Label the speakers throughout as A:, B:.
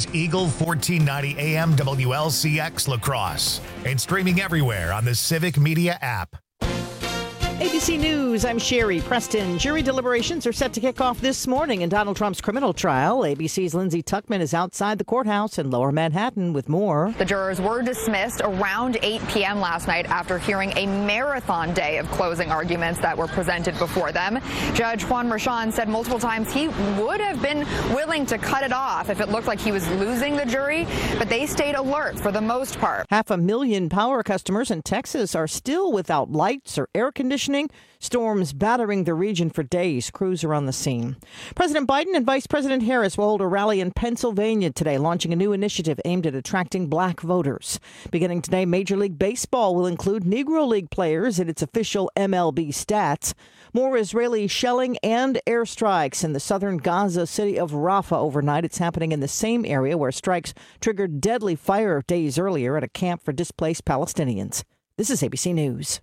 A: is Eagle 1490 AM WLCX La Crosse and streaming everywhere on the Civic Media app.
B: ABC News, I'm Sherry Preston. Jury deliberations are set to kick off this morning in Donald Trump's criminal trial. ABC's Lindsay Tuckman is outside the courthouse in Lower Manhattan with more.
C: The jurors were dismissed around 8 p.m. last night after hearing a marathon day of closing arguments that were presented before them. Judge Juan Merchan said multiple times he would have been willing to cut it off if it looked like he was losing the jury, but they stayed alert for the most part.
B: 500,000 power customers in Texas are still without lights or air conditioning. Storms battering the region for days. Crews are on the scene. President Biden and Vice President Harris will hold a rally in Pennsylvania today, launching a new initiative aimed at attracting black voters. Beginning today, Major League Baseball will include Negro League players in its official MLB stats. More Israeli shelling and airstrikes in the southern Gaza city of Rafah overnight. It's happening in the same area where strikes triggered deadly fire days earlier at a camp for displaced Palestinians. This is ABC News.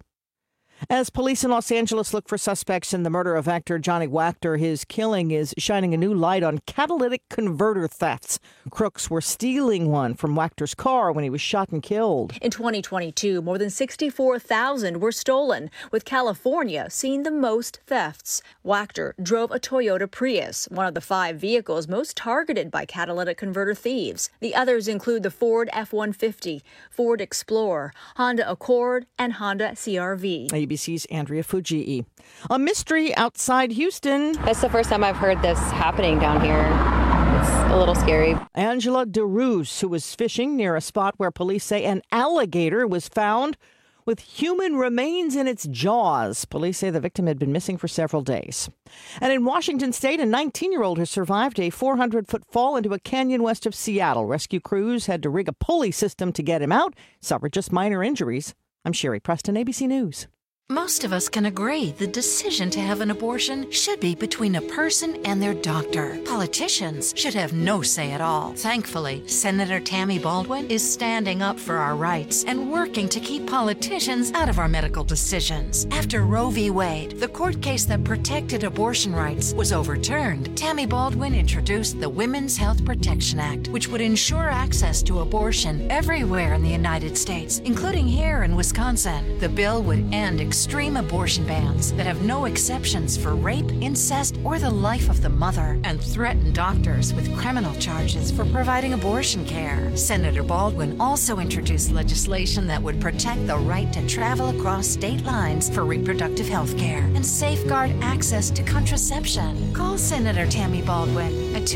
B: As police in Los Angeles look for suspects in the murder of actor Johnny Wachter, his killing is shining a new light on catalytic converter thefts. Crooks were stealing one from Wachter's car when he was shot and killed.
D: In 2022, more than 64,000 were stolen, with California seeing the most thefts. Wachter drove a Toyota Prius, one of the 5 vehicles most targeted by catalytic converter thieves. The others include the Ford F-150, Ford Explorer, Honda Accord, and Honda CR-V.
B: ABC's Andrea Fujii. A mystery outside Houston.
E: That's the first time I've heard this happening down here. It's a little scary.
B: Angela DeRoos, who was fishing near a spot where police say an alligator was found with human remains in its jaws. Police say the victim had been missing for several days. And in Washington state, a 19-year-old has survived a 400-foot fall into a canyon west of Seattle. Rescue crews had to rig a pulley system to get him out. Suffered just minor injuries. I'm Sherry Preston, ABC News.
F: Most of us can agree the decision to have an abortion should be between a person and their doctor. Politicians should have no say at all. Thankfully, Senator Tammy Baldwin is standing up for our rights and working to keep politicians out of our medical decisions. After Roe v. Wade, the court case that protected abortion rights, was overturned, Tammy Baldwin introduced the Women's Health Protection Act, which would ensure access to abortion everywhere in the United States, including here in Wisconsin. The bill would end extreme abortion bans that have no exceptions for rape, incest, or the life of the mother, and threaten doctors with criminal charges for providing abortion care. Senator Baldwin also introduced legislation that would protect the right to travel across state lines for reproductive health care and safeguard access to contraception. Call Senator Tammy Baldwin at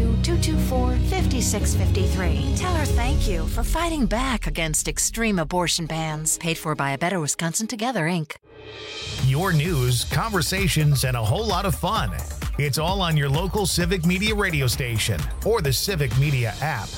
F: 202-224-5653. Tell her thank you for fighting back against extreme abortion bans. Paid for by A Better Wisconsin Together, Inc.
A: Your news, conversations, and a whole lot of fun. It's all on your local Civic Media radio station or the Civic Media app.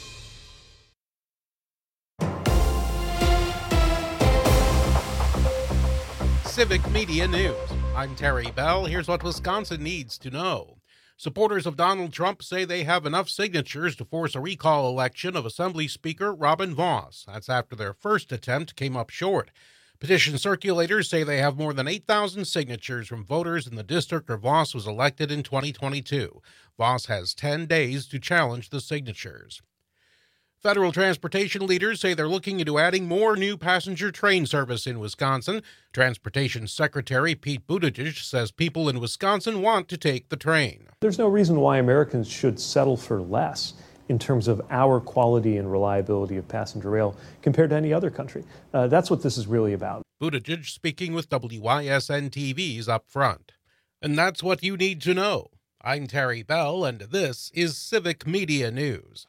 G: Civic Media News. I'm Terry Bell. Here's what Wisconsin needs to know. Supporters of Donald Trump say they have enough signatures to force a recall election of Assembly Speaker Robin Vos. That's after their first attempt came up short. Petition circulators say they have more than 8,000 signatures from voters in the district where Vos was elected in 2022. Vos has 10 days to challenge the signatures. Federal transportation leaders say they're looking into adding more new passenger train service in Wisconsin. Transportation Secretary Pete Buttigieg says people in Wisconsin want to take the train.
H: There's no reason why Americans should settle for less in terms of our quality and reliability of passenger rail compared to any other country. That's what this is really about.
G: Buttigieg speaking with WYSN-TV's Up Front. And that's what you need to know. I'm Terry Bell, and this is Civic Media News.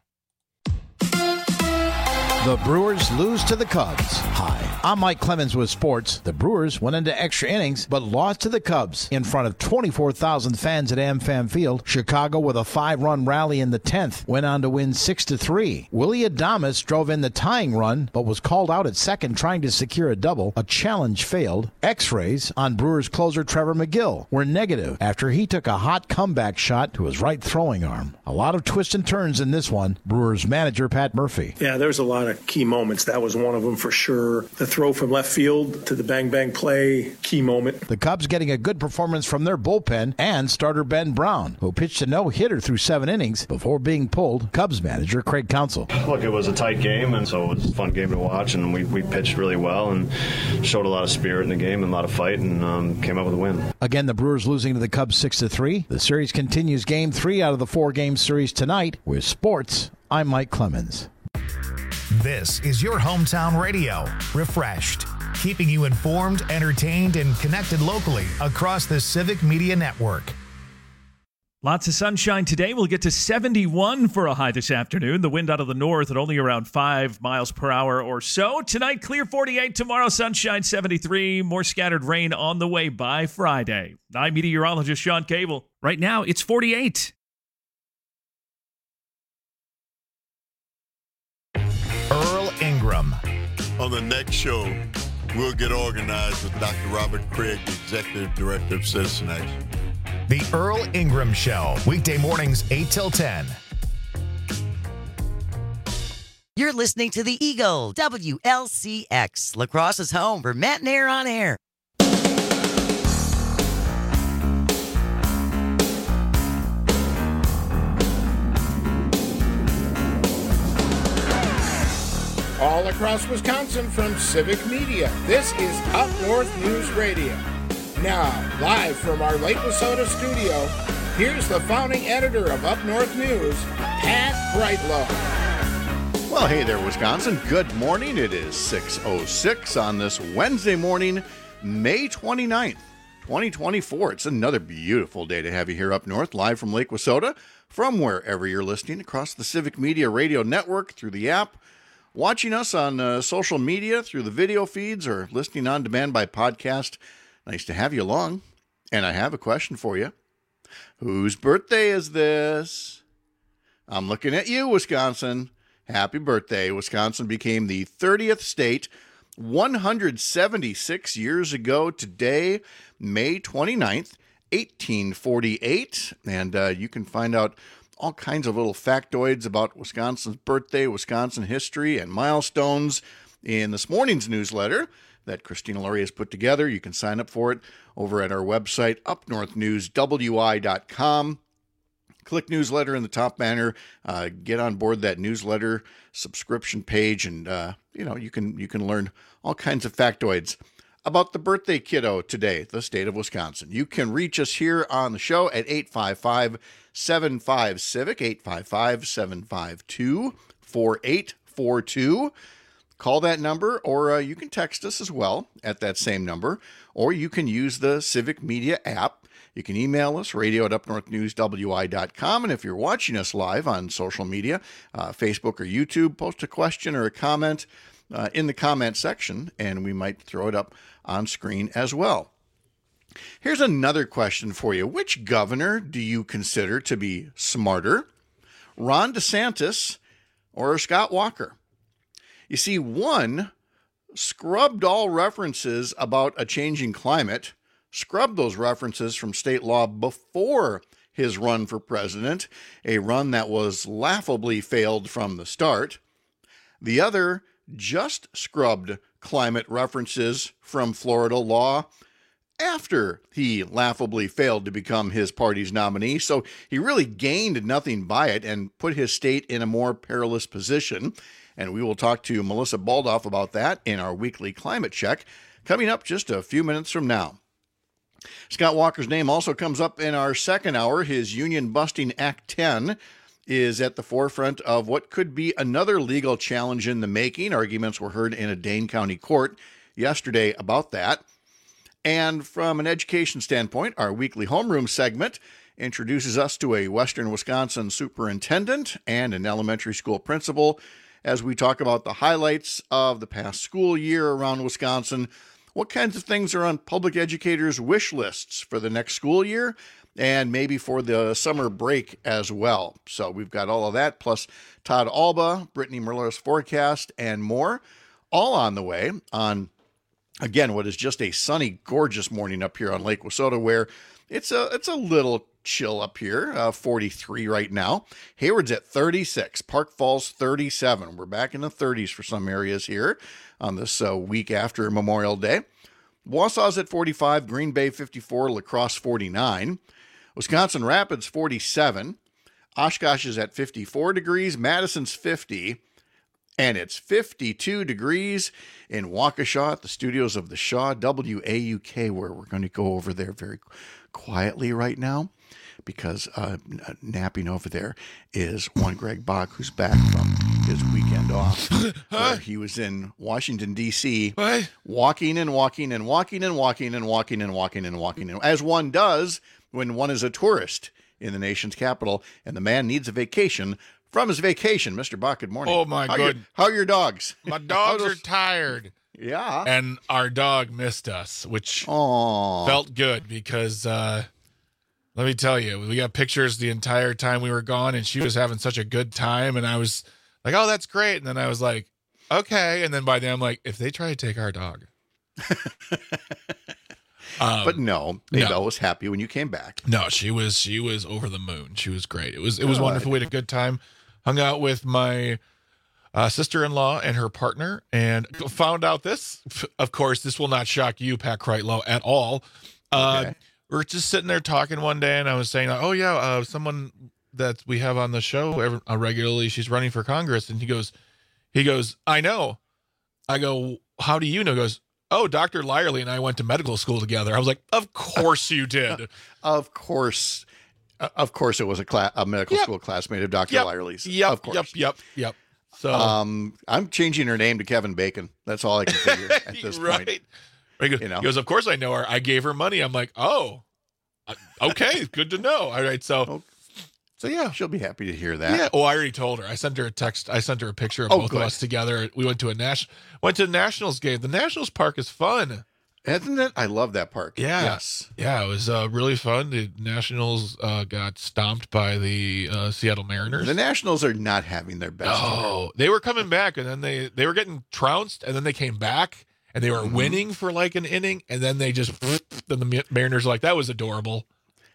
I: The Brewers lose to the Cubs. Hi, I'm Mike Clemens with sports. The Brewers went into extra innings, but lost to the Cubs in front of 24,000 fans at AmFam Field. Chicago, with a 5-run rally in the 10th, went on to win 6-3. Willie Adames drove in the tying run, but was called out at second trying to secure a double. A challenge failed. X-rays on Brewers closer Trevor McGill were negative after he took a hot comeback shot to his right throwing arm. A lot of twists and turns in this one. Brewers manager Pat Murphy.
J: Yeah, there's a lot of of key moments. That was one of them for sure. The throw from left field to the bang-bang play, key moment.
I: The Cubs getting a good performance from their bullpen and starter Ben Brown, who pitched a no-hitter through 7 innings before being pulled. Cubs manager Craig Counsell.
K: Look, it was a tight game, and so it was a fun game to watch, and we pitched really well and showed a lot of spirit in the game and a lot of fight, and came up with a win.
I: Again, the Brewers losing to the Cubs 6-3. The series continues Game 3 out of the 4-game series tonight. With sports, I'm Mike Clemens.
A: This is your hometown radio, Refreshed, keeping you informed, entertained, and connected locally across the Civic Media Network.
L: Lots of sunshine today. We'll get to 71 for a high this afternoon. The wind out of the north at only around 5 miles per hour or so. Tonight, clear 48. Tomorrow, sunshine 73. More scattered rain on the way by Friday. I'm meteorologist Sean Cable. Right now, it's 48.
A: Earl Ingram.
M: On the next show, we'll get organized with Dr. Robert Craig, the Executive Director of Citizen Action.
A: The Earl Ingram Show, weekday mornings 8 till 10.
N: You're listening to the Eagle, WLCX, La Crosse's home for Matt and Air on Air.
O: All across Wisconsin from Civic Media, this is Up North News Radio. Now, live from our Lake Wissota studio, here's the founding editor of Up North News, Pat Brightlow.
P: Well, hey there, Wisconsin. Good morning. It is 6:06 on this Wednesday morning, May 29th, 2024. It's another beautiful day to have you here up north, live from Lake Wissota, from wherever you're listening across the Civic Media Radio Network, through the app, watching us on social media, through the video feeds, or listening on demand by podcast. Nice to have you along. And I have a question for you. Whose birthday is this? I'm looking at you, Wisconsin. Happy birthday. Wisconsin became the 30th state 176 years ago today, May 29th, 1848. And you can find out all kinds of little factoids about Wisconsin's birthday, Wisconsin history, and milestones in this morning's newsletter that Christina Laurie has put together. You can sign up for it over at our website, upnorthnewswi.com. Click newsletter in the top banner. Get on board that newsletter subscription page, and you can learn all kinds of factoids about the birthday kiddo today, the state of Wisconsin. You can reach us here on the show at 855-75-CIVIC, 855-752-4842. Call that number, or you can text us as well at that same number, or you can use the Civic Media app. You can email us, radio@upnorthnewswi.com, and if you're watching us live on social media, Facebook or YouTube, post a question or a comment in the comment section, and we might throw it up on screen as well. Here's another question for you. Which governor do you consider to be smarter, Ron DeSantis or Scott Walker? You see, one scrubbed all references about a changing climate, scrubbed those references from state law before his run for president, a run that was laughably failed from the start. The other just scrubbed climate references from Florida law after he laughably failed to become his party's nominee. So he really gained nothing by it and put his state in a more perilous position. And we will talk to Melissa Baldoff about that in our weekly climate check coming up just a few minutes from now. Scott Walker's name also comes up in our second hour. His union-busting Act 10 is at the forefront of what could be another legal challenge in the making. Arguments were heard in a Dane County court yesterday about that. And from an education standpoint, our weekly homeroom segment introduces us to a Western Wisconsin superintendent and an elementary school principal as we talk about the highlights of the past school year around Wisconsin, what kinds of things are on public educators' wish lists for the next school year, and maybe for the summer break as well. So we've got all of that, plus Todd Alba, Brittany Merler's forecast, and more, all on the way on, again, what is just a sunny, gorgeous morning up here on Lake Wissota, where it's a little chill up here, 43 right now. Hayward's at 36. Park Falls 37. We're back in the 30s for some areas here on this week after Memorial Day. Wausau's at 45. Green Bay 54. La Crosse 49. Wisconsin Rapids 47. Oshkosh is at 54 degrees. Madison's 50. And it's 52 degrees in Waukesha at the studios of the Shaw WAUK, where we're going to go over there very quietly right now, because napping over there is one Greg Bach, who's back from his weekend off, where he was in Washington, D.C., walking, as one does when one is a tourist in the nation's capital, and the man needs a vacation from his vacation. Mr. Bach, good morning.
Q: Oh, my God.
P: How are your dogs?
Q: My dogs are tired.
P: Yeah.
Q: And our dog missed us, which felt good because, let me tell you, we got pictures the entire time we were gone, and she was having such a good time. And I was like, oh, that's great. And then I was like, okay. And then by then I'm like, if they try to take our dog.
P: But no, Maybelle was happy when you came back.
Q: No, she was over the moon. She was great. It was wonderful. We had a good time. Hung out with my sister-in-law and her partner, and found out this. Of course, this will not shock you, Pat Kreitlow, at all. Okay. We're just sitting there talking one day, and I was saying, oh, yeah, someone that we have on the show regularly, she's running for Congress. And he goes, I know. I go, how do you know? He goes, oh, Dr. Lyerly and I went to medical school together. I was like, of course you did.
P: Of course it was a medical school classmate of Dr. Lyerly's.
Q: Yep,
P: of course.
Q: Yep. So
P: I'm changing her name to Kevin Bacon. That's all I can figure at this point.
Q: He goes, of course I know her. I gave her money. I'm like, oh, okay, good to know. All right, so yeah,
P: she'll be happy to hear that.
Q: Yeah. Oh, I already told her. I sent her a text. I sent her a picture of both of us together. We went to a Nationals game. The Nationals Park is fun.
P: Isn't it? I love that park.
Q: Yeah.
P: Yes.
Q: Yeah, it was really fun. The Nationals got stomped by the Seattle Mariners.
P: The Nationals are not having their best.
Q: Oh, they were coming back, and then they were getting trounced, and then they came back, and they were winning for like an inning, and then then the Mariners were like, that was adorable.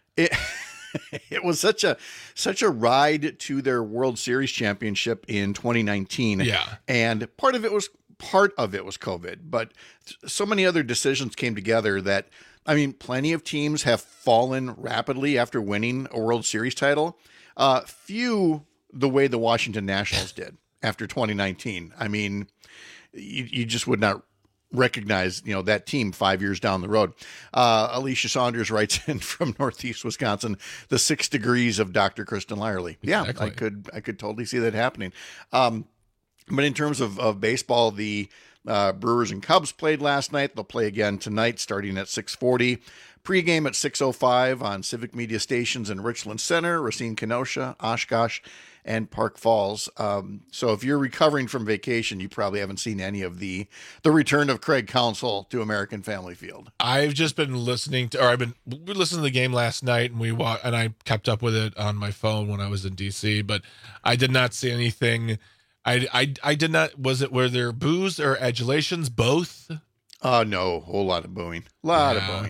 P: It was such a ride to their World Series championship in 2019.
Q: Yeah.
P: And part of it was COVID, but so many other decisions came together that, I mean, plenty of teams have fallen rapidly after winning a World Series title. Few the way the Washington Nationals did after 2019. I mean, you just would not recognize, that team 5 years down the road. Alicia Saunders writes in from Northeast Wisconsin, the 6 degrees of Dr. Kristen Lyerly.
Q: Exactly.
P: Yeah, I could totally see that happening. But in terms of baseball, the Brewers and Cubs played last night. They'll play again tonight, starting at 6:40. Pre-game at 6:05 on Civic Media Stations in Richland Center, Racine, Kenosha, Oshkosh, and Park Falls. So if you're recovering from vacation, you probably haven't seen any of the return of Craig Counsell to American Family Field.
Q: I've just been listening to the game last night, and I kept up with it on my phone when I was in DC, but I did not see anything. I did not. Were there boos or adulations? Both?
P: No, a whole lot of booing. A lot of booing.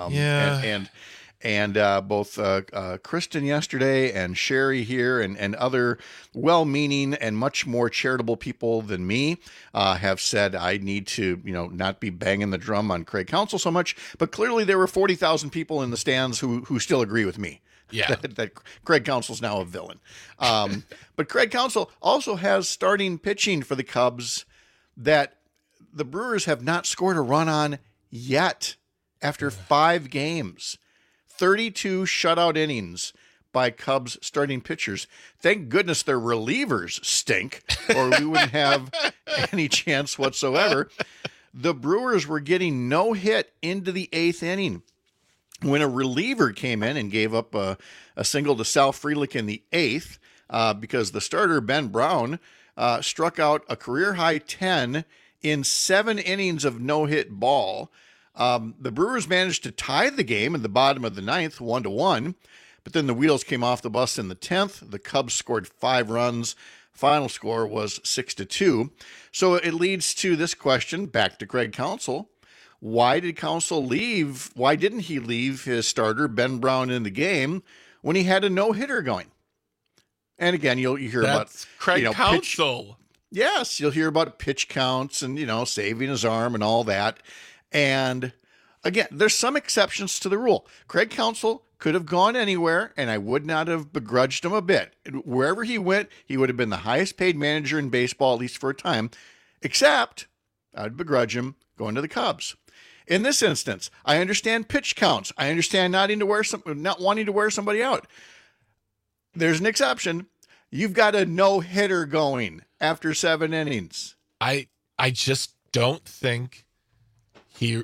P: And both Kristen yesterday and Sherry here and other well-meaning and much more charitable people than me have said I need to, not be banging the drum on Craig Counsell so much. But clearly there were 40,000 people in the stands who still agree with me.
Q: Yeah,
P: that Craig Counsell's now a villain. But Craig Counsell also has starting pitching for the Cubs that the Brewers have not scored a run on yet after 5 games. 32 shutout innings by Cubs starting pitchers. Thank goodness their relievers stink, or we wouldn't have any chance whatsoever. The Brewers were getting no hit into the 8th inning when a reliever came in and gave up a single to Sal Frelick in the 8th because the starter, Ben Brown, struck out a career-high 10 in 7 innings of no-hit ball. The Brewers managed to tie the game in the bottom of the 9th, 1-1, but then the wheels came off the bus in the 10th. The Cubs scored 5 runs. Final score was 6-2. So it leads to this question, back to Craig Counsell. Why did Counsell leave? Why didn't he leave his starter, Ben Brown, in the game when he had a no-hitter going. And again, you hear about
Q: Craig Counsell.
P: Yes, you'll hear about pitch counts and, saving his arm and all that. And again, there's some exceptions to the rule. Craig Counsell could have gone anywhere, and I would not have begrudged him a bit. Wherever he went, he would have been the highest paid manager in baseball, at least for a time, except I'd begrudge him going to the Cubs. In this instance, I understand pitch counts. I understand not wanting to wear somebody out. There's an exception. You've got a no-hitter going after 7 innings.
Q: I just don't think he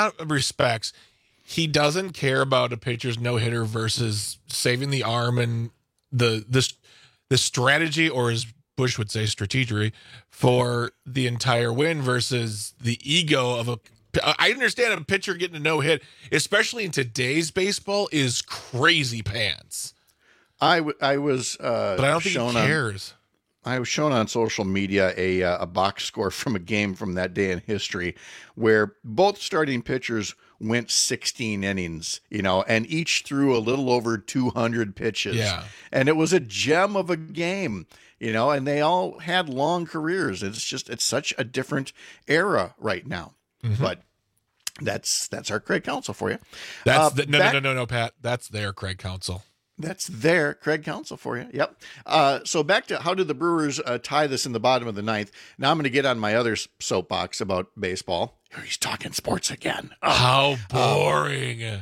Q: doesn't care about a pitcher's no-hitter versus saving the arm and the strategy, or as Bush would say, strategery, for the entire win versus the ego of I understand a pitcher getting a no-hit, especially in today's baseball, is crazy pants.
P: I was
Q: but I don't think he cares.
P: I was shown on social media a box score from a game from that day in history where both starting pitchers went 16 innings, and each threw a little over 200 pitches.
Q: Yeah.
P: And it was a gem of a game, and they all had long careers. It's such a different era right now. Mm-hmm. But that's our Craig Counsell for you.
Q: That's no, Pat. That's their Craig Counsell.
P: That's their Craig Counsell for you. Yep. So back to how did the Brewers tie this in the bottom of the 9th? Now I'm going to get on my other soapbox about baseball. He's talking sports again.
Q: How boring.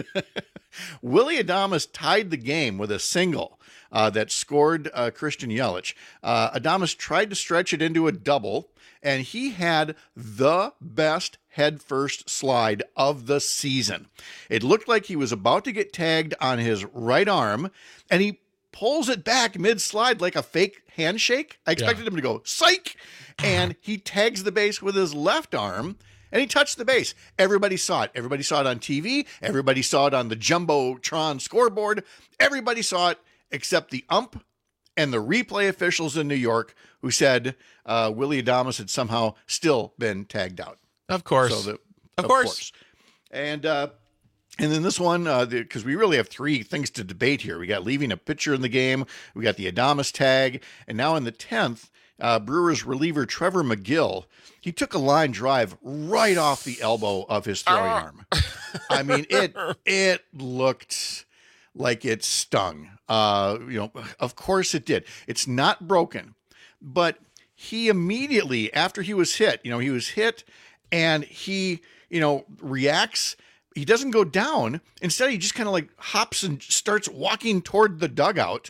P: Willy Adames tied the game with a single that scored Christian Yelich. Adames tried to stretch it into a double, and he had the best head-first slide of the season. It looked like he was about to get tagged on his right arm, and he pulls it back mid-slide like a fake handshake. I expected him to go, psych! And he tags the base with his left arm, and he touched the base. Everybody saw it. Everybody saw it on TV. Everybody saw it on the Jumbotron scoreboard. Everybody saw it except the ump and the replay officials in New York, who said Willy Adames had somehow still been tagged out.
Q: Of course.
P: Of course. And then this one, because we really have 3 things to debate here. We got leaving a pitcher in the game. We got the Adames tag. And now in the 10th, Brewers reliever Trevor McGill, he took a line drive right off the elbow of his throwing arm. I mean, it looked like it stung. Of course it did. It's not broken, but he immediately, after he was hit, he was hit and he, reacts. He doesn't go down. Instead, he just kind of like hops and starts walking toward the dugout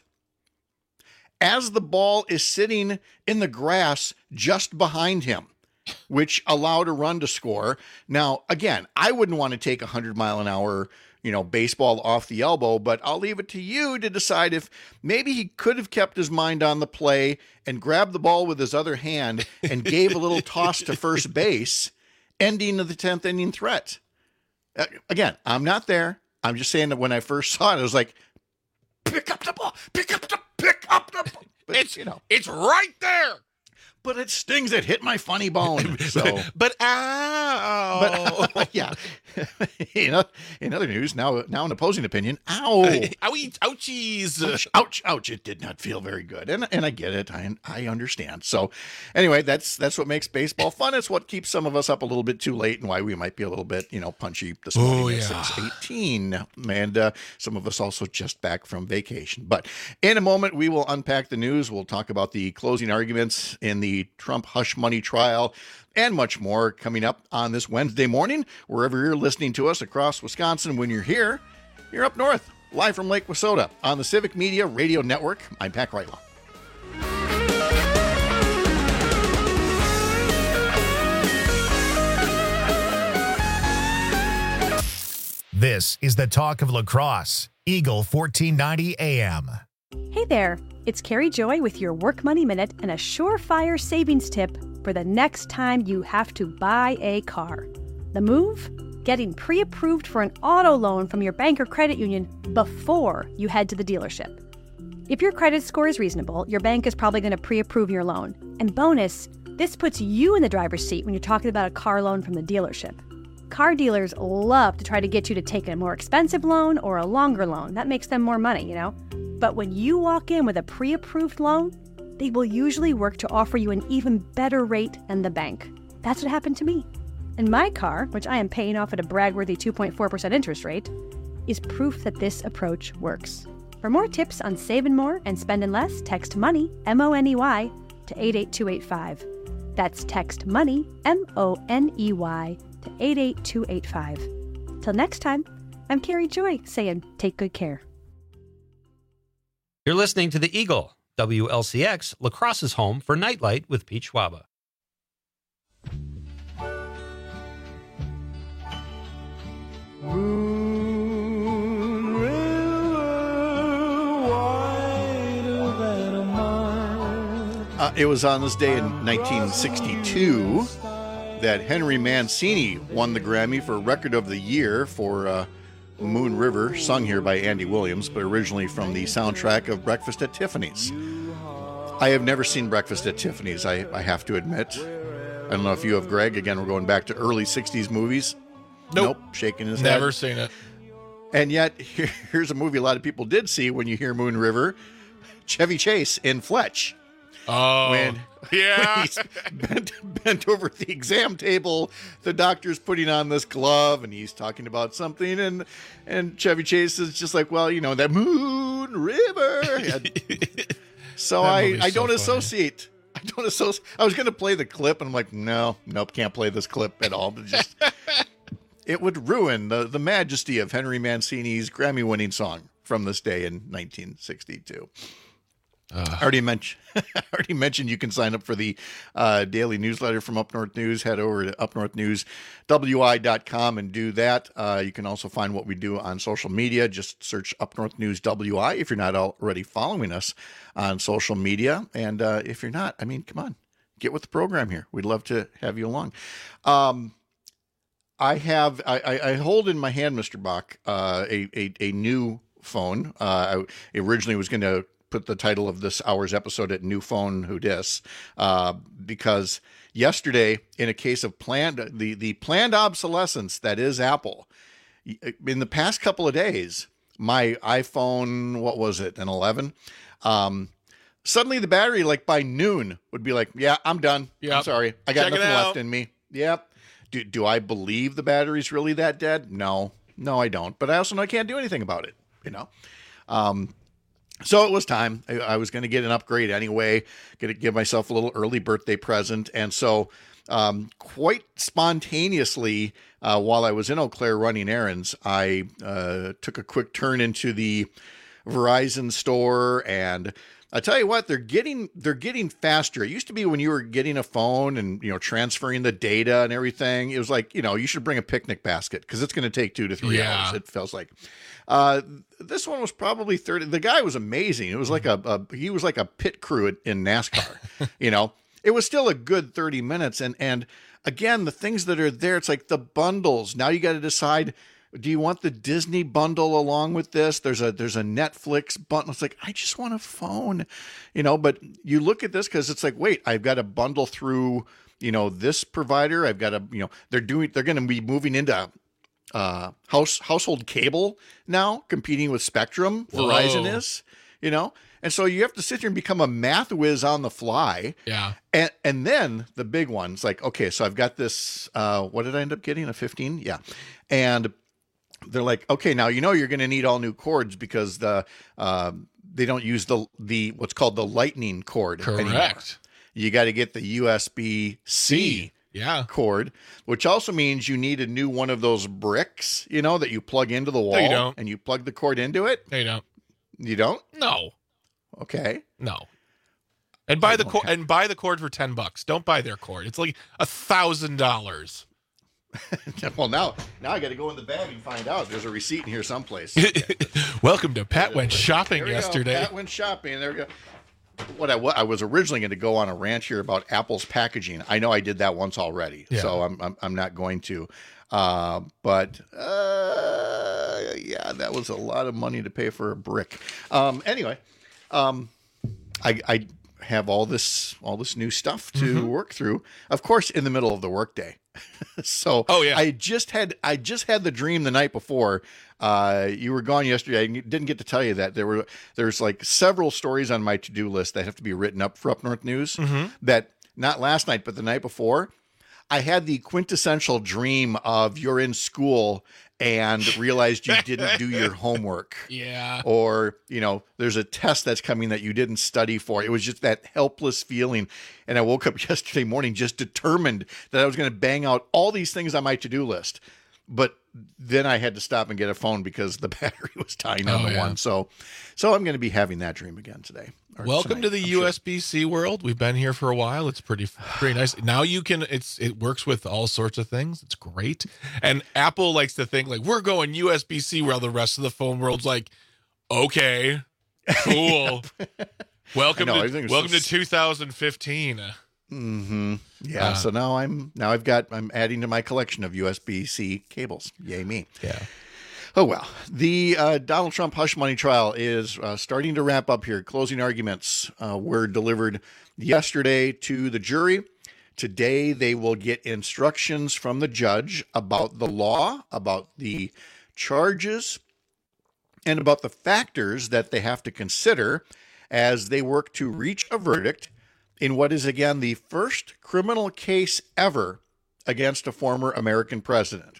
P: as the ball is sitting in the grass just behind him, which allowed a run to score. Now, again, I wouldn't want to take 100-mile-an-hour baseball off the elbow, but I'll leave it to you to decide if maybe he could have kept his mind on the play and grabbed the ball with his other hand and gave a little toss to first base, ending of the 10th inning threat. Again, I'm not there. I'm just saying that when I first saw it, I was like, pick up the ball, pick up the ball. But,
Q: it's right there.
P: But it stings. It hit my funny bone. So,
Q: but ow.
P: But yeah. In other news, now an opposing opinion. Ow.
Q: Ouchies.
P: Ouch. It did not feel very good. And I get it. I understand. So anyway, that's what makes baseball fun. It's what keeps some of us up a little bit too late and why we might be a little bit, punchy this morning at 6:18. And some of us also just back from vacation. But in a moment, we will unpack the news. We'll talk about the closing arguments in the Trump hush money trial and much more coming up on this Wednesday morning, wherever you're listening to us across Wisconsin. When you're here, you're up north, live from Lake Wissota on the Civic Media Radio Network. I'm Pat Kreitlaw.
A: This is the talk of La Crosse, Eagle 1490 AM.
R: Hey there, it's Carrie Joy with your Work Money Minute and a surefire savings tip for the next time you have to buy a car. The move? Getting pre-approved for an auto loan from your bank or credit union before you head to the dealership. If your credit score is reasonable, your bank is probably going to pre-approve your loan. And bonus, this puts you in the driver's seat when you're talking about a car loan from the dealership. Car dealers love to try to get you to take a more expensive loan or a longer loan. That makes them more money, But when you walk in with a pre-approved loan, they will usually work to offer you an even better rate than the bank. That's what happened to me. And my car, which I am paying off at a brag-worthy 2.4% interest rate, is proof that this approach works. For more tips on saving more and spending less, text MONEY, M-O-N-E-Y, to 88285. That's text MONEY, M-O-N-E-Y, to 88285. Till next time, I'm Carrie Joy saying take good care.
S: You're listening to The Eagle, WLCX, La Crosse's home for Nightlight with Pete Schwaba.
P: It was on this day in 1962 that Henry Mancini won the Grammy for Record of the Year for Moon River, sung here by Andy Williams, but originally from the soundtrack of Breakfast at Tiffany's. I have never seen Breakfast at Tiffany's, I have to admit. I don't know if you have, Greg. Again, we're going back to early 60s movies.
Q: Nope.
P: Shaking his head.
Q: Never seen it.
P: And yet, here's a movie a lot of people did see when you hear Moon River. Chevy Chase in Fletch.
Q: Oh,
P: when he's bent over the exam table, the doctor's putting on this glove, and he's talking about something, and Chevy Chase is just like, well, that Moon River. So I don't associate. I was going to play the clip, and I'm like, nope, can't play this clip at all. But it would ruin the majesty of Henry Mancini's Grammy-winning song from this day in 1962. I already mentioned you can sign up for the daily newsletter from Up North News. Head over to upnorthnewswi.com and do that. You can also find what we do on social media. Just search Up North News WI if you're not already following us on social media. And if you're not, come on, get with the program here. We'd love to have you along. I hold in my hand, Mr. Bach, a new phone. I originally was going to put the title of this hour's episode at New Phone Who Dis, because yesterday, in a case of the planned obsolescence that is Apple, in the past couple of days, my iPhone, what was it, an 11? Suddenly the battery, like by noon, would be like, yeah, I'm done. Yep. I'm sorry. I got nothing left in me. Yep. Do I believe the battery's really that dead? No, I don't. But I also know I can't do anything about it, So it was time. I was going to get an upgrade anyway, give myself a little early birthday present. And so quite spontaneously, while I was in Eau Claire running errands, I took a quick turn into the Verizon store, and I tell you what, they're getting faster. It used to be when you were getting a phone and transferring the data and everything, it was like, you should bring a picnic basket because it's going to take 2 to 3 hours. It feels like. This one was probably 30. The guy was amazing. It was like he was like a pit crew in NASCAR. It was still a good 30 minutes. And again, the things that are there, it's like the bundles. Now you got to decide, do you want the Disney bundle along with this? There's a Netflix bundle. It's like, I just want a phone, but you look at this because it's like, wait, I've got to bundle through, this provider. I've got to, they're going to be moving into household cable now, competing with Spectrum.
Q: Whoa.
P: Verizon is, and so you have to sit here and become a math whiz on the fly.
Q: Yeah.
P: And then the big one's like, okay, so I've got this, what did I end up getting? A 15? Yeah. And they're like, okay, now, you're going to need all new cords because they don't use the what's called the lightning cord.
Q: Correct.
P: Anymore. You got to get the USB-C cord, which also means you need a new one of those bricks, that you plug into the wall.
Q: No, you don't.
P: And you plug the cord into it.
Q: No, you don't.
P: You don't?
Q: No.
P: Okay.
Q: No. And buy the cord for $10. Don't buy their cord. It's like $1,000.
P: Well, now I got to go in the bag and find out. There's a receipt in here someplace.
Q: Welcome to Pat Went Shopping yesterday.
P: Pat went shopping. There we go. I was originally going to go on a rant here about Apple's packaging. I know I did that once already, so I'm not going to. But that was a lot of money to pay for a brick. Anyway, I have all this new stuff to work through. Of course, in the middle of the workday. So I just had the dream the night before. You were gone yesterday. I didn't get to tell you that there's like several stories on my to-do list that have to be written up for Up North News that not last night, but the night before, I had the quintessential dream of you're in school and realized you didn't do your homework.
Q: Yeah.
P: Or, there's a test that's coming that you didn't study for. It was just that helpless feeling. And I woke up yesterday morning just determined that I was going to bang out all these things on my to-do list. But then I had to stop and get a phone because the battery was dying on the one. So I'm going to be having that dream again today.
Q: Welcome to the USB-C world. We've been here for a while. It's pretty nice. Now you can, it works with all sorts of things. It's great. And Apple likes to think like we're going USB-C while the rest of the phone world's like, okay, cool. Welcome to 2015.
P: Yeah. So now I'm adding to my collection of USB-C cables. Yay me.
Q: Yeah.
P: Oh, well, the Donald Trump hush money trial is starting to wrap up here. Closing arguments were delivered yesterday to the jury. Today, they will get instructions from the judge about the law, about the charges, and about the factors that they have to consider as they work to reach a verdict in what is, again, the first criminal case ever against a former American president.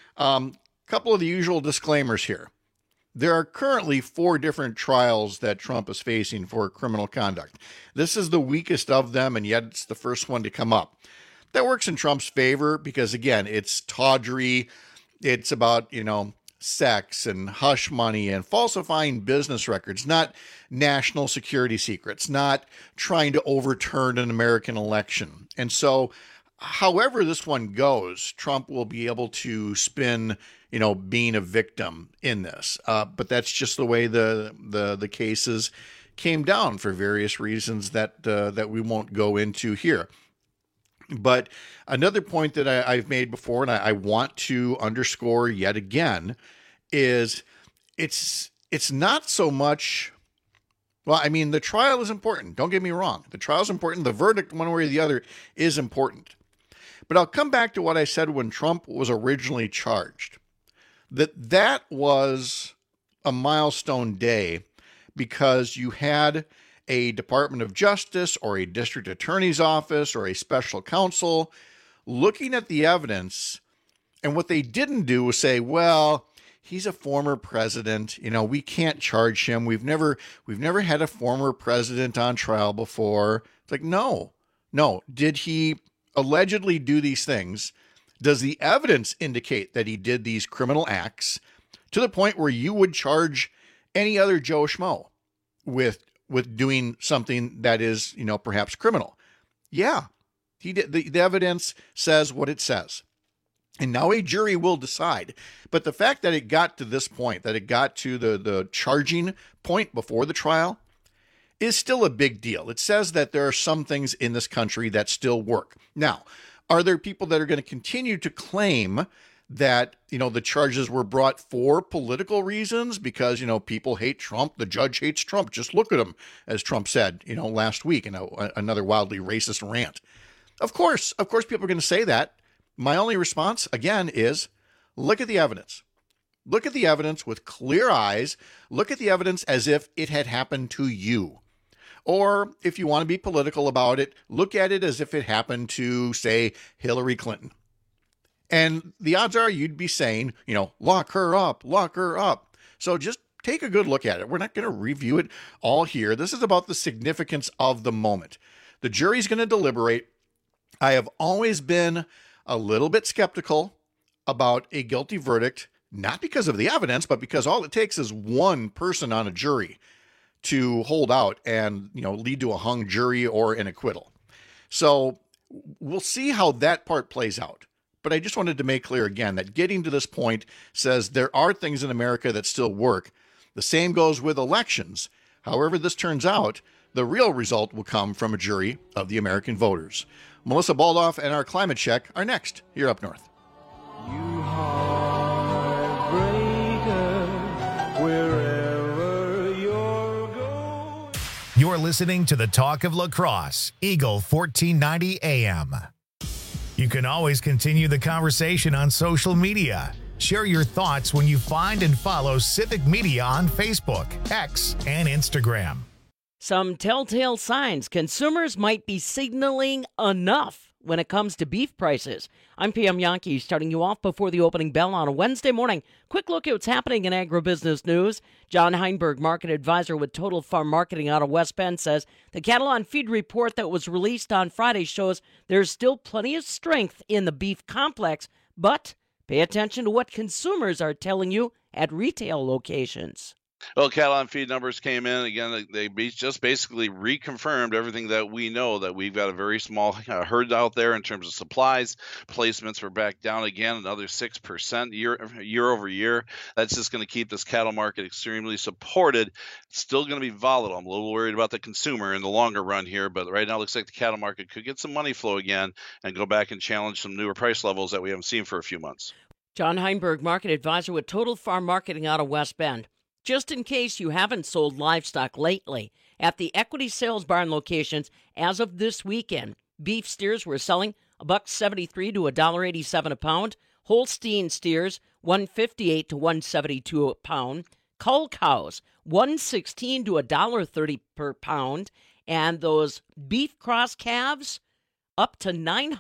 P: Couple of the usual disclaimers here. There are currently 4 different trials that Trump is facing for criminal conduct. This is the weakest of them, and yet it's the first one to come up. That works in Trump's favor because, again, it's tawdry. It's about, sex and hush money and falsifying business records, not national security secrets, not trying to overturn an American election. And so, however this one goes, Trump will be able to spin being a victim in this. But that's just the way the cases came down for various reasons that we won't go into here. But another point that I've made before, and I want to underscore yet again, is it's not so much. Well, I mean, the trial is important. Don't get me wrong. The trial is important. The verdict, one way or the other, is important. But I'll come back to what I said when Trump was originally charged. That was a milestone day because you had a Department of Justice or a district attorney's office or a special counsel looking at the evidence, and what they didn't do was say, well, he's a former president, we can't charge him. We've never had a former president on trial before. It's like, no. Did he allegedly do these things? Does the evidence indicate that he did these criminal acts to the point where you would charge any other Joe Schmo with doing something that is, perhaps criminal? Yeah, he did. The evidence says what it says. And now a jury will decide. But the fact that it got to this point, that it got to the charging point before the trial, is still a big deal. It says that there are some things in this country that still work. Now, are there people that are going to continue to claim that, the charges were brought for political reasons because, people hate Trump, the judge hates Trump, just look at him, as Trump said, last week in another wildly racist rant? Of course people are going to say that. My only response, again, is look at the evidence. Look at the evidence with clear eyes. Look at the evidence as if it had happened to you. Or if you want to be political about it, look at it as if it happened to, say, Hillary Clinton. And the odds are you'd be saying, lock her up, lock her up. So just take a good look at it. We're not going to review it all here. This is about the significance of the moment. The jury's going to deliberate. I have always been a little bit skeptical about a guilty verdict, not because of the evidence, but because all it takes is one person on a jury to hold out and, lead to a hung jury or an acquittal. So we'll see how that part plays out. But I just wanted to make clear again that getting to this point says there are things in America that still work. The same goes with elections. However this turns out, the real result will come from a jury of the American voters. Melissa Baldoff and our climate check are next here up north.
T: You heartbreaker, wherever you're going.
A: You're listening to the Talk of La Crosse, Eagle 1490 AM. You can always continue the conversation on social media. Share your thoughts when you find and follow Civic Media on Facebook, X, and Instagram.
U: Some telltale signs consumers might be signaling enough when it comes to beef prices. I'm PM Yankee, starting you off before the opening bell on a Wednesday morning. Quick look at what's happening in agribusiness news. John Heinberg, market advisor with Total Farm Marketing out of West Bend, says the cattle on feed report that was released on Friday shows there's still plenty of strength in the beef complex, but pay attention to what consumers are telling you at retail locations.
V: Well, cattle on feed numbers came in. Again, they just basically reconfirmed everything that we know, that we've got a very small herd out there in terms of supplies. Placements were back down again, another 6% year over year. That's just going to keep this cattle market extremely supported. It's still going to be volatile. I'm a little worried about the consumer in the longer run here, but right now it looks like the cattle market could get some money flow again and go back and challenge some newer price levels that we haven't seen for a few months.
U: John Heinberg, market advisor with Total Farm Marketing out of West Bend. Just in case you haven't sold livestock lately, at the Equity Sales Barn locations, as of this weekend, beef steers were selling $1.73 to $1.87 a pound, Holstein steers $1.58 to $1.72 a pound, cull cows $1.16 to $1.30 per pound, and those beef cross calves up to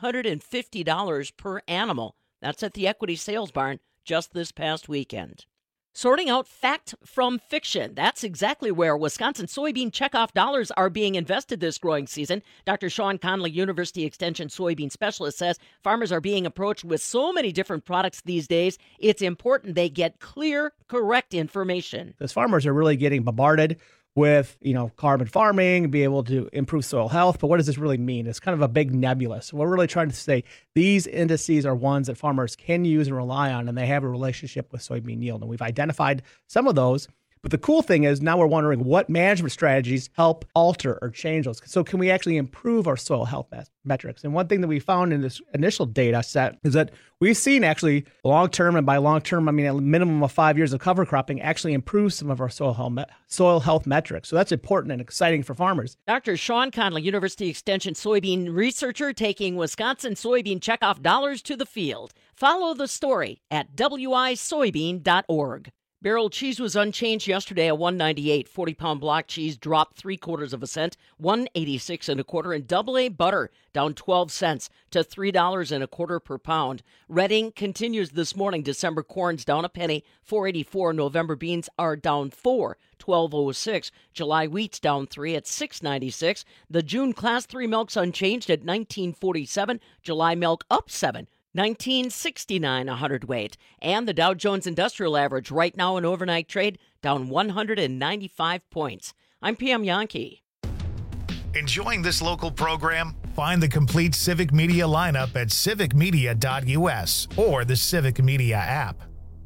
U: $950 per animal. That's at the Equity Sales Barn just this past weekend. Sorting out fact from fiction. That's exactly where Wisconsin soybean checkoff dollars are being invested this growing season. Dr. Sean Conley, University Extension soybean specialist, says farmers are being approached with so many different products these days, it's important they get clear, correct information.
W: Those farmers are really getting bombarded with, carbon farming, be able to improve soil health. But what does this really mean? It's kind of a big nebula. So we're really trying to say these indices are ones that farmers can use and rely on, and they have a relationship with soybean yield. And we've identified some of those. But the cool thing is now we're wondering what management strategies help alter or change those. So can we actually improve our soil health metrics? And one thing that we found in this initial data set is that we've seen actually long-term, and by long-term, I mean a minimum of 5 years of cover cropping, actually improve some of our soil health metrics. So that's important and exciting for farmers.
U: Dr. Sean Conley, University Extension soybean researcher, taking Wisconsin soybean checkoff dollars to the field. Follow the story at wisoybean.org. Barrel cheese was unchanged yesterday at $1.98. 40-pound block cheese dropped 0.75 cents, $1.86 1/4, and Double-A butter down 12 cents to $3 1/4 per pound. Redding continues this morning. December corn's down a penny, $4.84. November beans are down 4, $12.06. July wheat's down 3 at $6.96. The June Class 3 milk's unchanged at $19.47. July milk up 7. 1969 a hundredweight. And the Dow Jones Industrial Average right now in overnight trade down 195 points. I'm PM Yankee.
A: Enjoying this local program? Find the complete Civic Media lineup at civicmedia.us or the Civic Media app.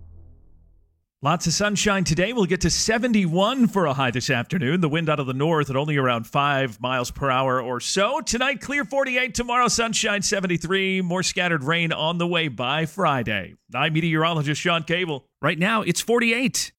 L: Lots of sunshine today. We'll get to 71 for a high this afternoon. The wind out of the north at only around 5 miles per hour or so. Tonight, clear 48. Tomorrow, sunshine 73. More scattered rain on the way by Friday. I'm meteorologist Sean Cable. Right now, it's 48.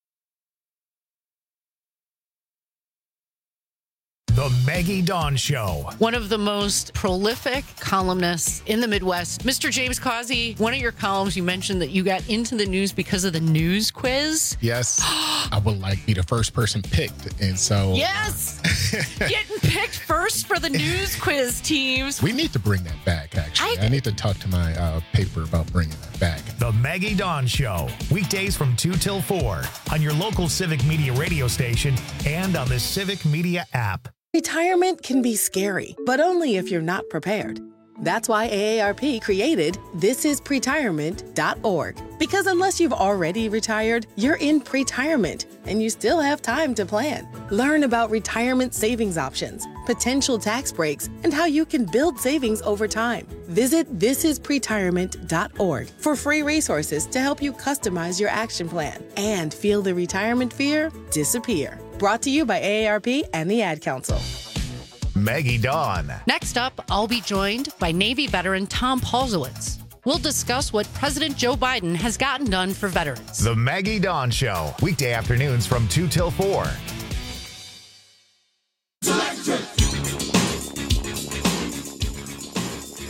A: The Maggie Dawn Show.
X: One of the most prolific columnists in the Midwest. Mr. James Causey, one of your columns, you mentioned that you got into the news because of the news quiz.
Y: Yes. I would like to be the first person picked. And so...
X: Yes! Getting picked first for the news quiz teams.
Y: We need to bring that back, actually. I need to talk to my paper about bringing that back.
A: The Maggie Dawn Show. Weekdays from 2 till 4 on your local Civic Media radio station and on the Civic Media app.
Z: Retirement can be scary, but only if you're not prepared. That's why AARP created thisispretirement.org. Because unless you've already retired, you're in pretirement, and you still have time to plan. Learn about retirement savings options, potential tax breaks, and how you can build savings over time. Visit thisispretirement.org for free resources to help you customize your action plan and feel the retirement fear disappear. Brought to you by AARP and the Ad Council.
A: Maggie Dawn.
X: Next up, I'll be joined by Navy veteran Tom Paulzowitz. We'll discuss what President Joe Biden has gotten done for veterans.
A: The Maggie Dawn Show. Weekday afternoons from 2 till 4.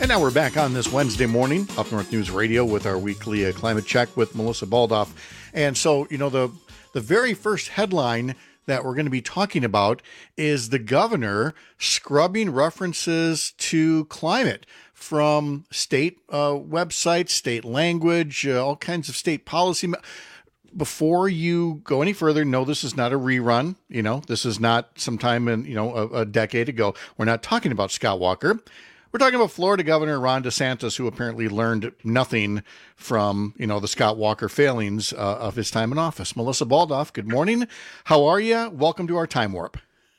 P: And now we're back on this Wednesday morning, Up North News Radio, with our weekly climate check with Melissa Baldoff. And so, the very first headline that we're going to be talking about is the governor scrubbing references to climate from state websites, state language, all kinds of state policy. Before you go any further, no, this is not a rerun. This is not sometime in, a decade ago. We're not talking about Scott Walker. We're talking about Florida Governor Ron DeSantis, who apparently learned nothing from, the Scott Walker failings of his time in office. Melissa Baldoff, good morning. How are you? Welcome to our Time Warp.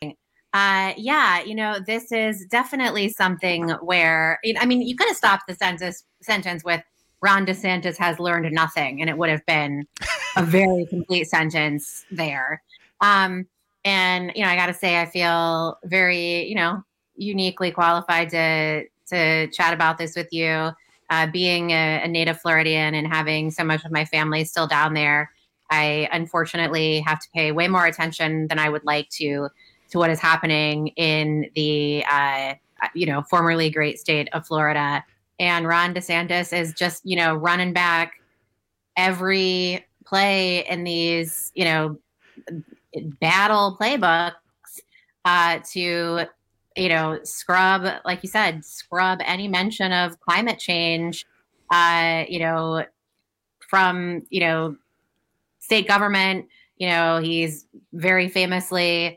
B: This is definitely something where, you've got to stop the sentence with Ron DeSantis has learned nothing, and it would have been a very complete sentence there. I got to say, I feel very, uniquely qualified to chat about this with you. Being a native Floridian and having so much of my family still down there, I unfortunately have to pay way more attention than I would like to what is happening in the, formerly great state of Florida. And Ron DeSantis is just, running back every play in these, battle playbooks to, scrub, like you said, scrub any mention of climate change, from, state government. He's very famously,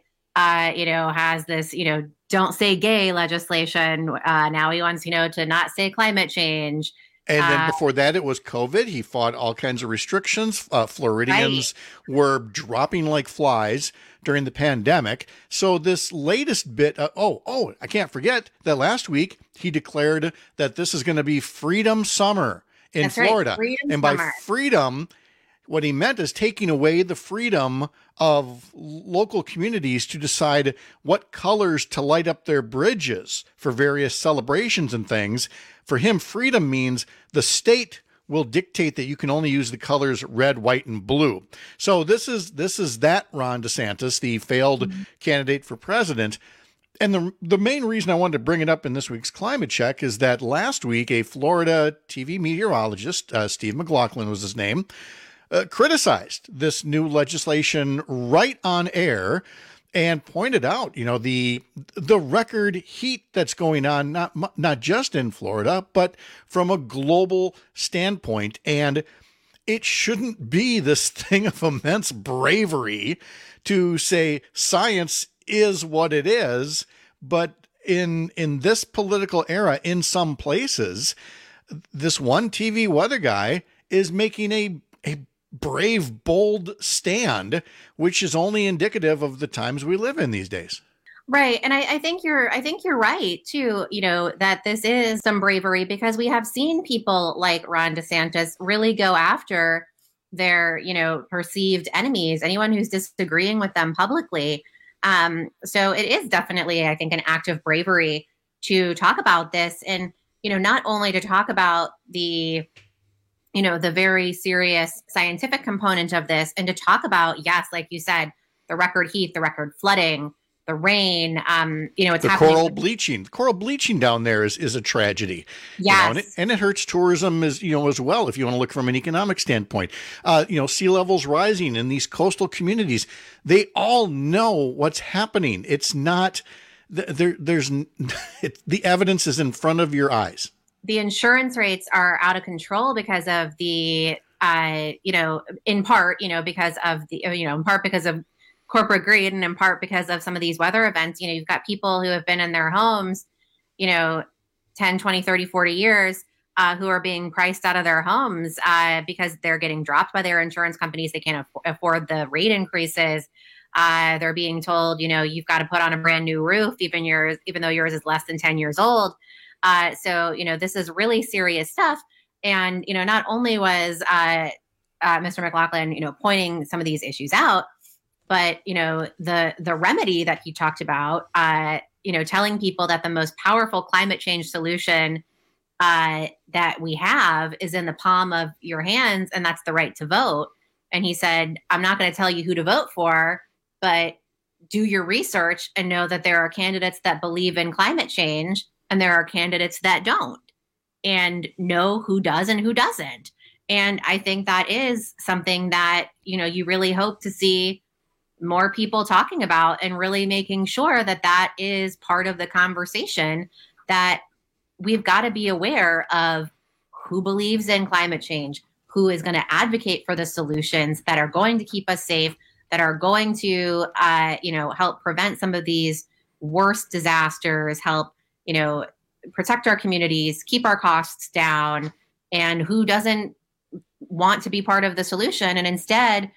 B: has this, don't say gay legislation. Now he wants, to not say climate change.
P: And then before that, it was COVID. He fought all kinds of restrictions. Floridians were dropping like flies during the pandemic. So this latest bit, I can't forget that last week he declared that this is going to be Freedom Summer in Florida. And by freedom, what he meant is taking away the freedom of local communities to decide what colors to light up their bridges for various celebrations and things. For him, freedom means the state will dictate that you can only use the colors red, white, and blue. So this is that Ron DeSantis, the failed candidate for president. And the main reason I wanted to bring it up in this week's Climate Check is that last week, a Florida TV meteorologist, Steve McLaughlin was his name, criticized this new legislation right on air and pointed out, the record heat that's going on, not just in Florida, but from a global standpoint. And it shouldn't be this thing of immense bravery to say science is what it is. But in this political era, in some places, this one TV weather guy is making a brave, bold stand, which is only indicative of the times we live in these days.
B: Right. And I think you're right too, that this is some bravery, because we have seen people like Ron DeSantis really go after their, perceived enemies, anyone who's disagreeing with them publicly. So it is definitely, I think, an act of bravery to talk about this, and, not only to talk about the very serious scientific component of this, and to talk about, yes, like you said, the record heat, the record flooding, the rain, it's
P: the
B: happening.
P: Coral bleaching down there is a tragedy.
B: Yes.
P: And it hurts tourism as well, if you want to look from an economic standpoint. Sea levels rising in these coastal communities. They all know what's happening. It's not, the evidence is in front of your eyes.
B: The insurance rates are out of control because of the, in part because of corporate greed, and in part because of some of these weather events. You've got people who have been in their homes, 10, 20, 30, 40 years, who are being priced out of their homes because they're getting dropped by their insurance companies. They can't afford the rate increases. They're being told, you've got to put on a brand new roof, even though yours is less than 10 years old. So this is really serious stuff. And, not only was Mr. McLaughlin, pointing some of these issues out, but, the remedy that he talked about, telling people that the most powerful climate change solution that we have is in the palm of your hands, and that's the right to vote. And he said, I'm not going to tell you who to vote for, but do your research and know that there are candidates that believe in climate change and there are candidates that don't. and know who does and who doesn't. And I think that is something that, you really hope to see more people talking about, and really making sure that that is part of the conversation, that we've got to be aware of who believes in climate change, who is going to advocate for the solutions that are going to keep us safe, that are going to, help prevent some of these worst disasters, help, protect our communities, keep our costs down, and who doesn't want to be part of the solution. And instead,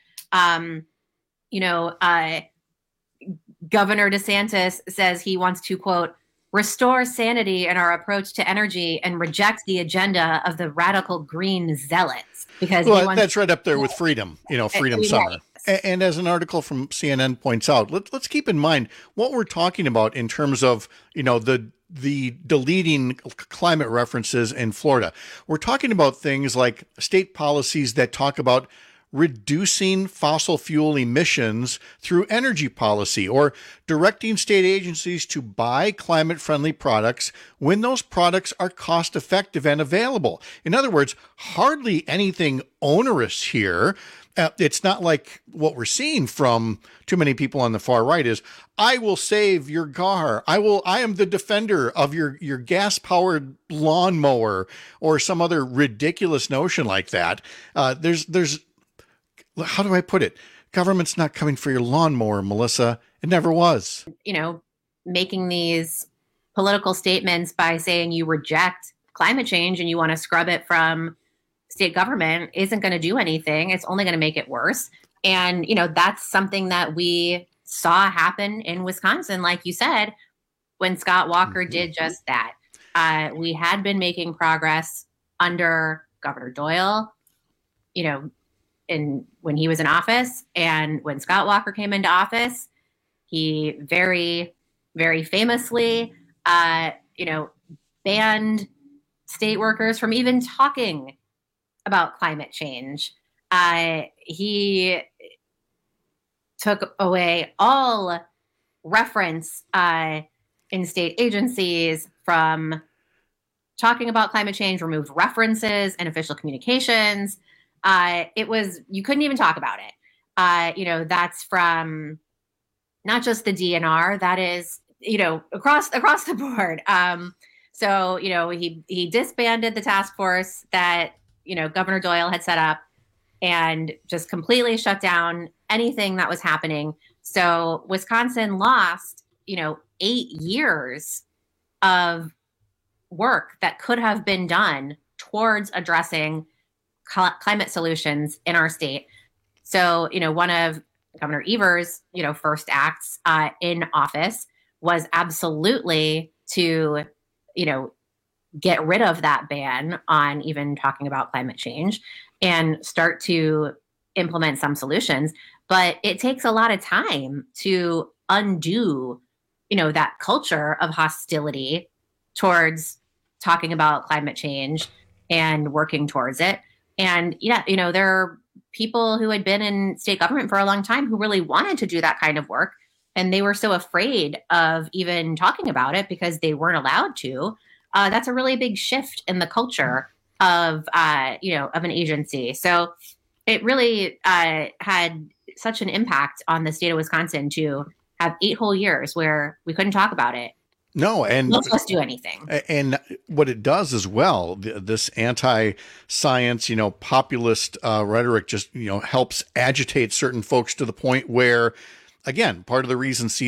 B: Governor DeSantis says he wants to, quote, restore sanity in our approach to energy and reject the agenda of the radical green zealots. Because
P: that's right up there with freedom, Freedom Summer. And as an article from CNN points out, let's keep in mind what we're talking about in terms of, the deleting climate references in Florida. We're talking about things like state policies that talk about reducing fossil fuel emissions through energy policy, or directing state agencies to buy climate-friendly products when those products are cost-effective and available. In other words, hardly anything onerous here. It's not like what we're seeing from too many people on the far right is, I will save your car. I am the defender of your gas-powered lawnmower, or some other ridiculous notion like that. There's how do I put it? Government's not coming for your lawnmower, Melissa. It never was.
B: Making these political statements by saying you reject climate change and you want to scrub it from state government isn't going to do anything. It's only going to make it worse. And, that's something that we saw happen in Wisconsin, like you said, when Scott Walker did just that. We had been making progress under Governor Doyle, when he was in office. And when Scott Walker came into office, he very, very famously, banned state workers from even talking about climate change. He took away all reference in state agencies from talking about climate change, removed references in official communications. You couldn't even talk about it. That's from not just the DNR, that is, across the board. So he disbanded the task force that, Governor Doyle had set up, and just completely shut down anything that was happening. So Wisconsin lost, 8 years of work that could have been done towards addressing climate solutions in our state. So, one of Governor Evers, first acts in office was absolutely to, get rid of that ban on even talking about climate change and start to implement some solutions. But it takes a lot of time to undo, that culture of hostility towards talking about climate change and working towards it. And there are people who had been in state government for a long time who really wanted to do that kind of work. And they were so afraid of even talking about it because they weren't allowed to. That's a really big shift in the culture of an agency. So it really had such an impact on the state of Wisconsin to have 8 whole years where we couldn't talk about it.
P: No, and
B: not supposed to do anything.
P: And what it does as well, this anti-science, populist rhetoric just, helps agitate certain folks to the point where, again, part of the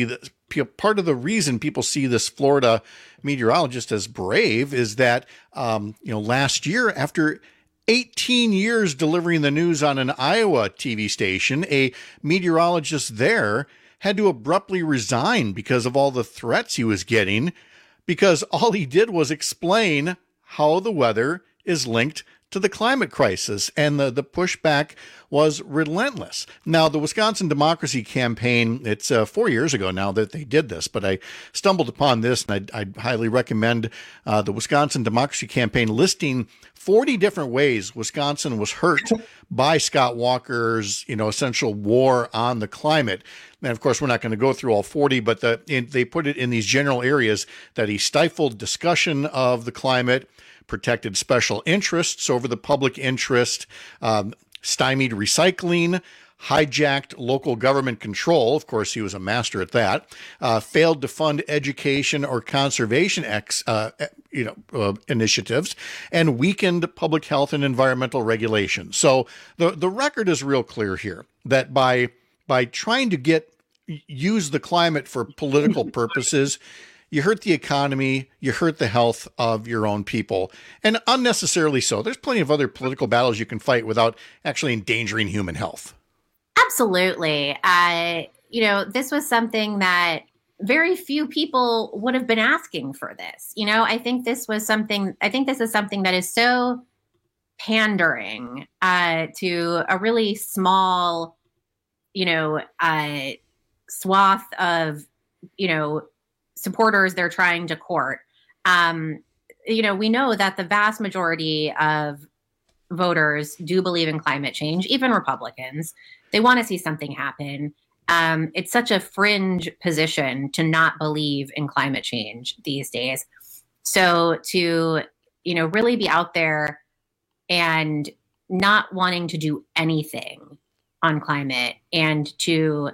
P: reason people see this Florida meteorologist as brave is that, last year, after 18 years delivering the news on an Iowa TV station, a meteorologist there had to abruptly resign because of all the threats he was getting, because all he did was explain how the weather is linked to the climate crisis, and the pushback was relentless. Now, the Wisconsin Democracy Campaign, it's 4 years ago now that they did this, but I stumbled upon this, and I'd highly recommend the Wisconsin Democracy Campaign listing 40 different ways Wisconsin was hurt by Scott Walker's, essential war on the climate. And of course, we're not going to go through all 40, but they put it in these general areas that he stifled discussion of the climate, protected special interests over the public interest, stymied recycling, hijacked local government control. Of course, he was a master at that. Failed to fund education or conservation initiatives, and weakened public health and environmental regulations. So the record is real clear here that by trying to use the climate for political purposes, you hurt the economy, you hurt the health of your own people, and unnecessarily so. There's plenty of other political battles you can fight without actually endangering human health.
B: Absolutely. This was something that very few people would have been asking for this. I think this is something that is so pandering to a really small, swath of, supporters they're trying to court. We know that the vast majority of voters do believe in climate change, even Republicans. They want to see something happen. It's such a fringe position to not believe in climate change these days. So to, really be out there and not wanting to do anything on climate and to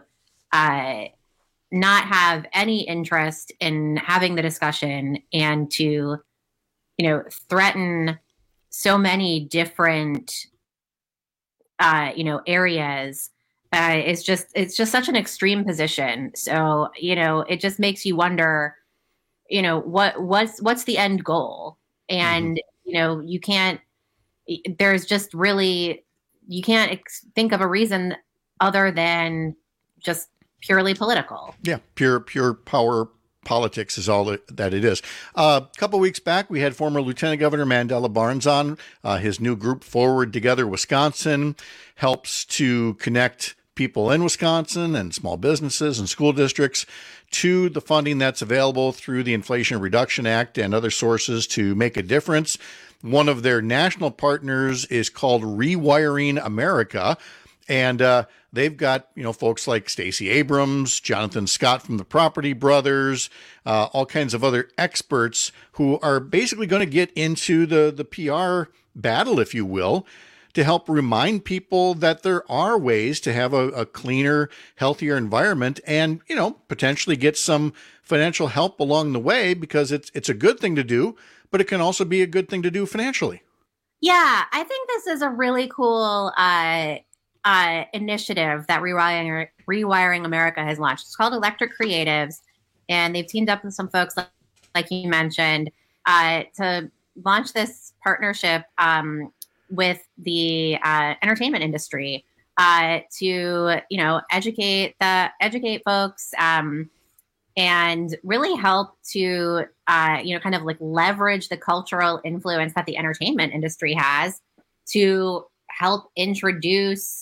B: not have any interest in having the discussion and to, threaten so many different, areas, it's just such an extreme position. So, it just makes you wonder, what's the end goal? And, you can't think of a reason other than just purely political.
P: Yeah. Pure power politics is all that it is. A couple weeks back, we had former Lieutenant Governor Mandela Barnes on. His new group, Forward Together Wisconsin, helps to connect people in Wisconsin and small businesses and school districts to the funding that's available through the Inflation Reduction Act and other sources to make a difference. One of their national partners is called Rewiring America. And they've got, folks like Stacey Abrams, Jonathan Scott from the Property Brothers, all kinds of other experts who are basically going to get into the PR battle, if you will, to help remind people that there are ways to have a cleaner, healthier environment and, potentially get some financial help along the way, because it's a good thing to do, but it can also be a good thing to do financially.
B: Yeah, I think this is a really cool initiative that Rewiring America has launched. It's called Electric Creatives, and they've teamed up with some folks like you mentioned to launch this partnership with the entertainment industry to educate folks and really help to kind of like leverage the cultural influence that the entertainment industry has to help introduce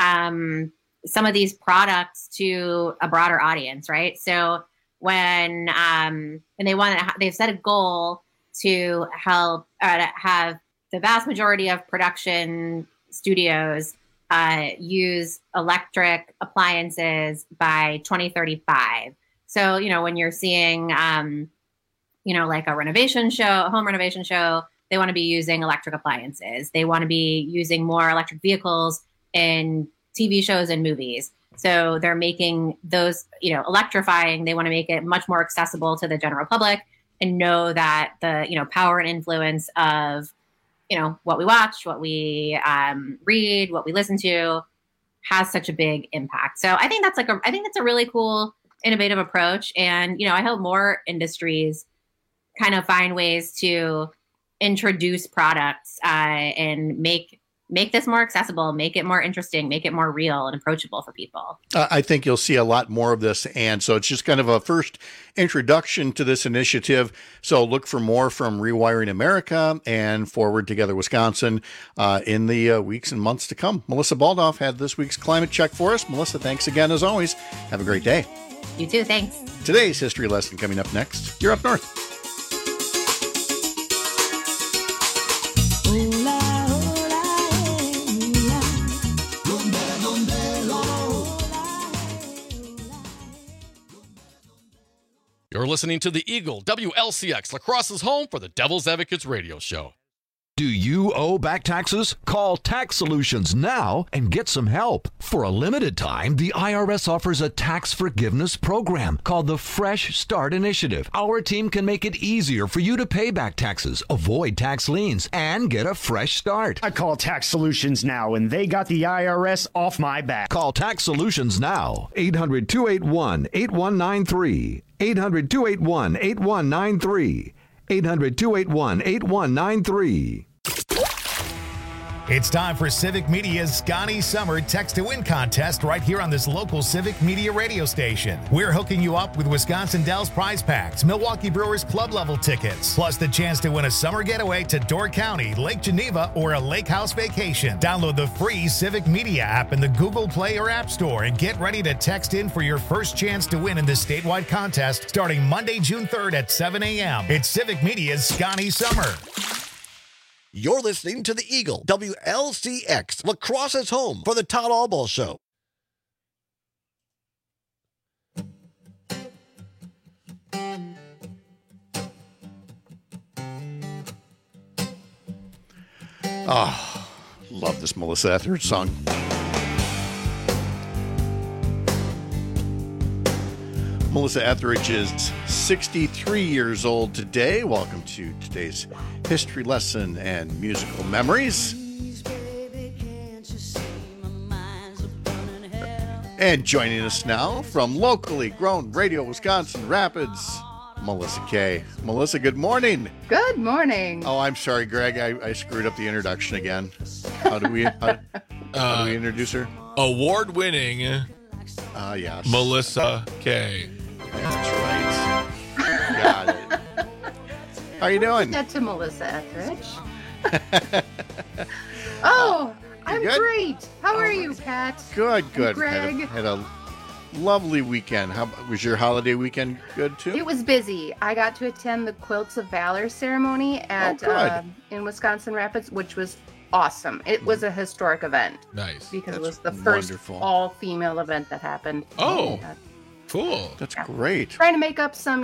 B: some of these products to a broader audience, right? So when and they've set a goal to help have the vast majority of production studios use electric appliances by 2035. So, when you're seeing, like a home renovation show, they want to be using electric appliances. They want to be using more electric vehicles in TV shows and movies. So they're making those, electrifying. They want to make it much more accessible to the general public and know that the, power and influence of, what we watch, what we read, what we listen to has such a big impact. So I think that's a really cool, innovative approach. And, I hope more industries kind of find ways to introduce products and make this more accessible, make it more interesting, make it more real and approachable for people.
P: I think you'll see a lot more of this. And so it's just kind of a first introduction to this initiative. So look for more from Rewiring America and Forward Together Wisconsin in the weeks and months to come. Melissa Baldoff had this week's Climate Check for us. Melissa, thanks again as always. Have a great day.
B: You too. Thanks.
P: Today's history lesson coming up next. You're Up North.
C: listening to the Eagle, WLCX, La Crosse's home for the Devil's Advocates radio show.
D: Do you owe back taxes? Call Tax Solutions now and get some help. For a limited time, the IRS offers a tax forgiveness program called the Fresh Start Initiative. Our team can make it easier for you to pay back taxes, avoid tax liens, and get a fresh start.
E: I call Tax Solutions now, and they got the IRS off my back.
D: Call Tax Solutions now. 800-281-8193. 800-281-8193. 800-281-8193.
A: It's time for Civic Media's Scotty Summer Text to Win contest right here on this local Civic Media radio station. We're hooking you up with Wisconsin Dells prize packs, Milwaukee Brewers club level tickets, plus the chance to win a summer getaway to Door County, Lake Geneva, or a lake house vacation. Download the free Civic Media app in the Google Play or App Store and get ready to text in for your first chance to win in this statewide contest starting Monday, June 3rd at 7 a.m. It's Civic Media's Scotty Summer.
F: You're listening to the Eagle, WLCX, La Crosse's home for the Todd Albaugh Show.
P: Oh, love this Melissa Etheridge song. Melissa Etheridge is 63 years old today. Welcome to today's history lesson and musical memories. And joining us now from locally grown Radio Wisconsin Rapids, Melissa Kay. Melissa, good morning.
G: Good morning.
P: Oh, I'm sorry, Greg. I screwed up the introduction again. How do we introduce her?
Q: Award-winning
P: yes.
Q: Melissa Kay.
P: That's right. Got it. How are you doing?
G: That to Melissa Etheridge. Oh, I'm
P: good?
G: great. How are you, Pat?
P: Good.
G: Greg.
P: Had a lovely weekend. How was your holiday weekend? Good too.
G: It was busy. I got to attend the Quilts of Valor ceremony at in Wisconsin Rapids, which was awesome. It was a historic event.
Q: Nice.
G: Because it was the first all-female event that happened.
Q: Oh, cool.
P: That's great.
G: Trying to make up some,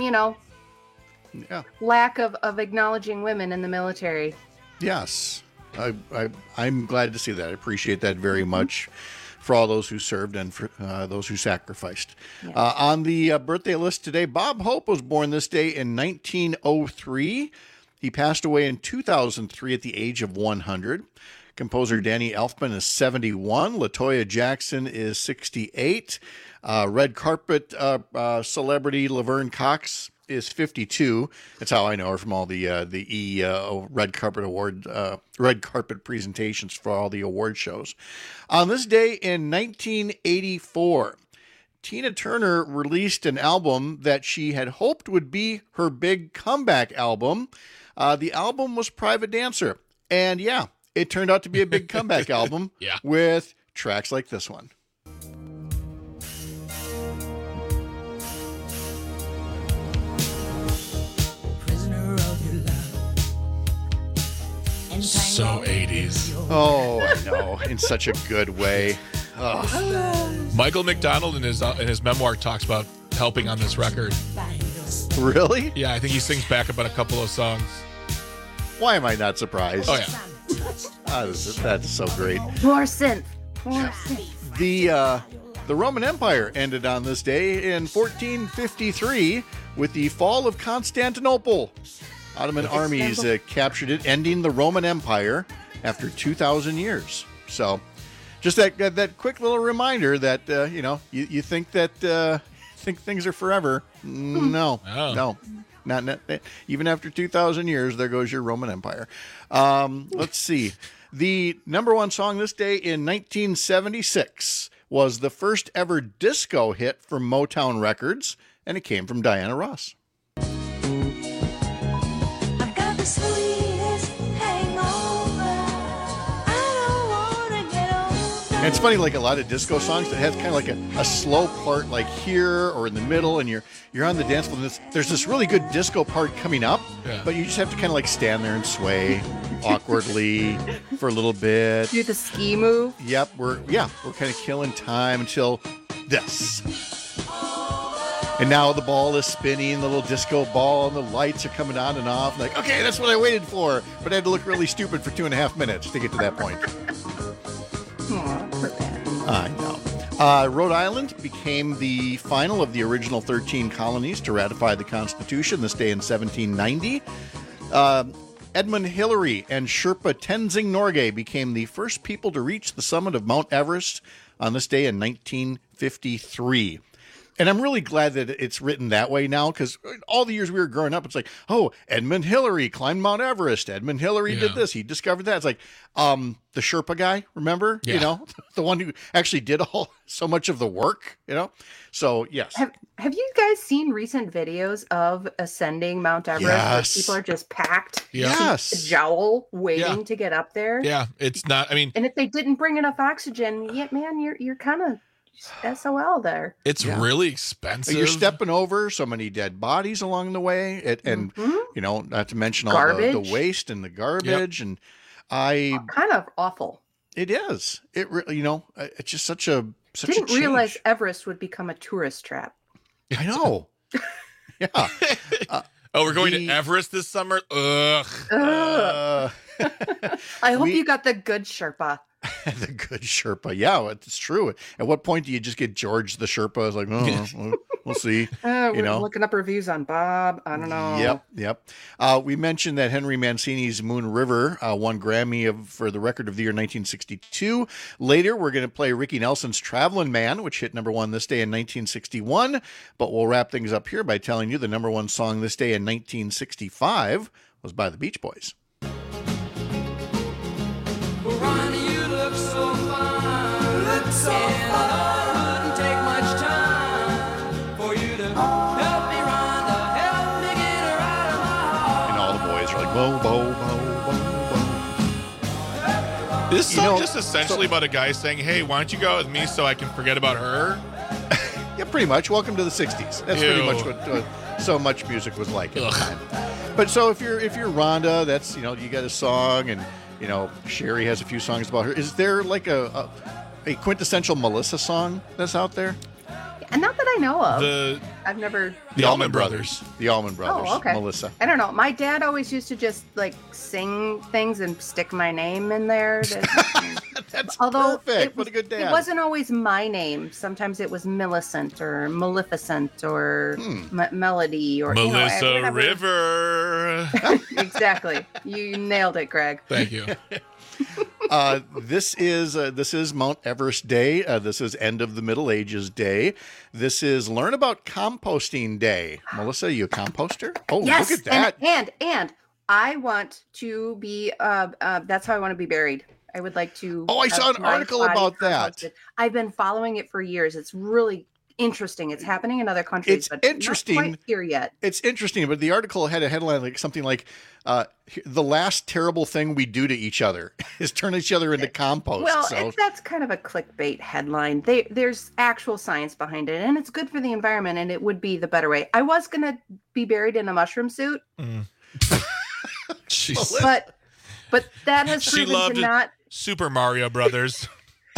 G: lack of acknowledging women in the military.
P: Yes. I'm glad to see that. I appreciate that very much for all those who served and for those who sacrificed. Yeah. On the birthday list today, Bob Hope was born this day in 1903. He passed away in 2003 at the age of 100. Composer Danny Elfman is 71. LaToya Jackson is 68. Red carpet celebrity Laverne Cox is 52. That's how I know her from all the red carpet presentations for all the award shows. On this day in 1984, Tina Turner released an album that she had hoped would be her big comeback album. The album was Private Dancer. And yeah, it turned out to be a big comeback album with tracks like this one.
Q: So 80s.
P: Oh, I know. In such a good way.
Q: Michael McDonald in his memoir talks about helping on this record.
P: Really?
Q: Yeah, I think he sings back about a couple of songs.
P: Why am I not surprised?
Q: Oh, yeah.
P: That's so great.
G: More synth.
P: The Roman Empire ended on this day in 1453 with the fall of Constantinople. Ottoman armies captured it, ending the Roman Empire after 2,000 years. So, just that quick little reminder that you think that think things are forever. No, not even after 2,000 years. There goes your Roman Empire. Let's see. The number one song this day in 1976 was the first ever disco hit from Motown Records, and it came from Diana Ross. And it's funny, like a lot of disco songs that has kind of like a slow part, like here or in the middle, and you're on the dance floor. And there's this really good disco part coming up, but you just have to kind of like stand there and sway awkwardly for a little bit.
G: Do the ski move.
P: Yep, we're kind of killing time until this. And now the ball is spinning, the little disco ball, and the lights are coming on and off. Like, okay, that's what I waited for. But I had to look really stupid for 2.5 minutes to get to that point. I know. Rhode Island became the final of the original 13 colonies to ratify the Constitution this day in 1790. Edmund Hillary and Sherpa Tenzing Norgay became the first people to reach the summit of Mount Everest on this day in 1953. And I'm really glad that it's written that way now, because all the years we were growing up, it's like, oh, Edmund Hillary climbed Mount Everest. Edmund Hillary did this. He discovered that. It's like the Sherpa guy, remember?
V: Yeah.
P: You know, the one who actually did so much of the work, you know? So, yes.
G: Have you guys seen recent videos of ascending Mount Everest?
P: Yes.
G: Where people are just packed,
P: Yes.
G: jowl, waiting to get up there.
Q: Yeah, it's not. I mean,
G: and if they didn't bring enough oxygen, man, you're kind of SOL there.
Q: it's really expensive.
P: You're stepping over so many dead bodies along the way, and you know, not to mention all the waste and the garbage, and
G: kind of awful.
P: It is. It you know, it's just such a
G: Didn't realize Everest would become a tourist trap.
P: I know. Yeah.
Q: Oh, we're going to Everest this summer. Ugh.
G: I hope you got the good Sherpa.
P: The good Sherpa. Yeah, it's true. At what point do you just get George the Sherpa? It's like, we'll see.
G: We're looking up reviews on Bob. I don't know.
P: Yep. We mentioned that Henry Mancini's Moon River won Grammy for the record of the year 1962. Later, we're going to play Ricky Nelson's Traveling Man, which hit number one this day in 1961. But we'll wrap things up here by telling you the number one song this day in 1965 was by the Beach Boys.
T: Wouldn't take much time for you to help me, Rhonda, help me get her out of my heart.
P: And all the boys are like, whoa, whoa, whoa, whoa.
Q: This song just essentially about a guy saying, hey, why don't you go out with me so I can forget about her?
P: Yeah, pretty much. Welcome to the 60s. That's pretty much what so much music was like at the time. But so if you're Rhonda, that's, you know, you got a song, and, you know, Sherry has a few songs about her. Is there like a quintessential Melissa song that's out there?
G: And not that I know of. I've never.
P: The Allman Brothers. The Allman Brothers.
G: Oh, okay.
P: Melissa.
G: I don't know. My dad always used to just like sing things and stick my name in there.
P: That's perfect. What a good dad.
G: It wasn't always my name. Sometimes it was Millicent or Maleficent or Melody or
Q: Melissa River.
G: Exactly. You nailed it, Greg.
Q: Thank you.
P: This is Mount Everest Day. This is End of the Middle Ages Day. This is Learn About Composting Day. Melissa, are you a composter? Oh,
G: yes,
P: look at that.
G: And I want to be. That's how I want to be buried. I would like to.
P: Oh, I saw an article about that.
G: I've been following it for years. It's really interesting. It's happening in other countries.
P: It's
G: but
P: interesting.
G: Not quite here yet.
P: It's interesting, but the article had a headline like something like the last terrible thing we do to each other is turn each other into compost.
G: Well, that's kind of a clickbait headline. There's actual science behind it, and it's good for the environment, and it would be the better way. I was going to be buried in a mushroom suit. But that has proven to not...
Q: Super Mario Brothers.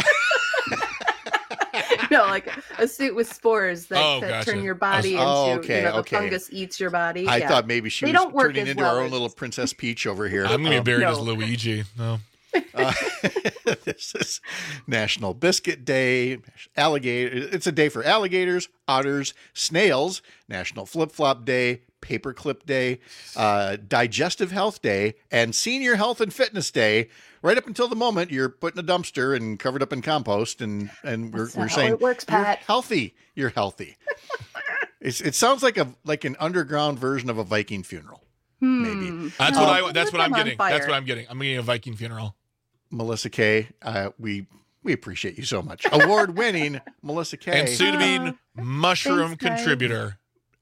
G: No, like a suit with spores that turn your body into, the fungus eats your body.
P: I thought maybe she was turning into our own little Princess Peach over here.
Q: I'm going to be buried as Luigi. No.
P: This is National Biscuit Day, alligator. It's a day for alligators, otters, snails, National Flip Flop Day, Paperclip Day, Digestive Health Day, and Senior Health and Fitness Day. Right up until the moment you're put in a dumpster and covered up in compost, and we're saying
G: it works, Pat.
P: You're healthy. You're healthy. It sounds like an underground version of a Viking funeral. Maybe
Q: that's what I'm getting. That's what I'm getting. I'm getting a Viking funeral.
P: Melissa Kay, we appreciate you so much. Award-winning Melissa Kay,
Q: and soon-to-be mushroom contributor.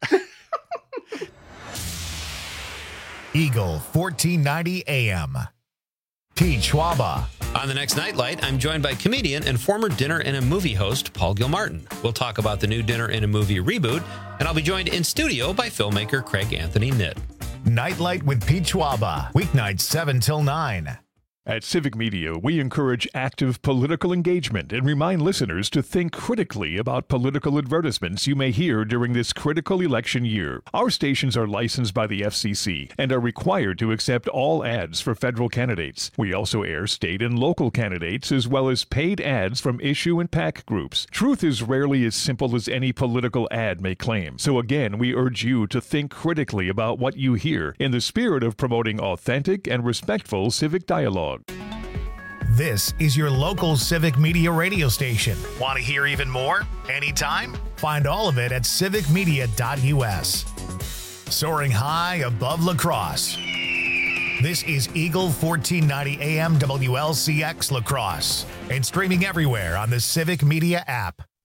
A: Eagle 1490 AM. Pete Schwaba.
S: On the next Nightlight, I'm joined by comedian and former Dinner and a Movie host Paul Gilmartin. We'll talk about the new Dinner and a Movie reboot, and I'll be joined in studio by filmmaker Craig Anthony Knitt.
A: Nightlight with Pete Schwaba. Weeknights 7 till 9.
H: At Civic Media, we encourage active political engagement and remind listeners to think critically about political advertisements you may hear during this critical election year. Our stations are licensed by the FCC and are required to accept all ads for federal candidates. We also air state and local candidates as well as paid ads from issue and PAC groups. Truth is rarely as simple as any political ad may claim. So again, we urge you to think critically about what you hear in the spirit of promoting authentic and respectful civic dialogue.
A: This is your local Civic Media radio station. Want to hear even more? Anytime? Find all of it at civicmedia.us. Soaring high above La Crosse. This is Eagle 1490 AM WLCX La Crosse and streaming everywhere on the Civic Media app.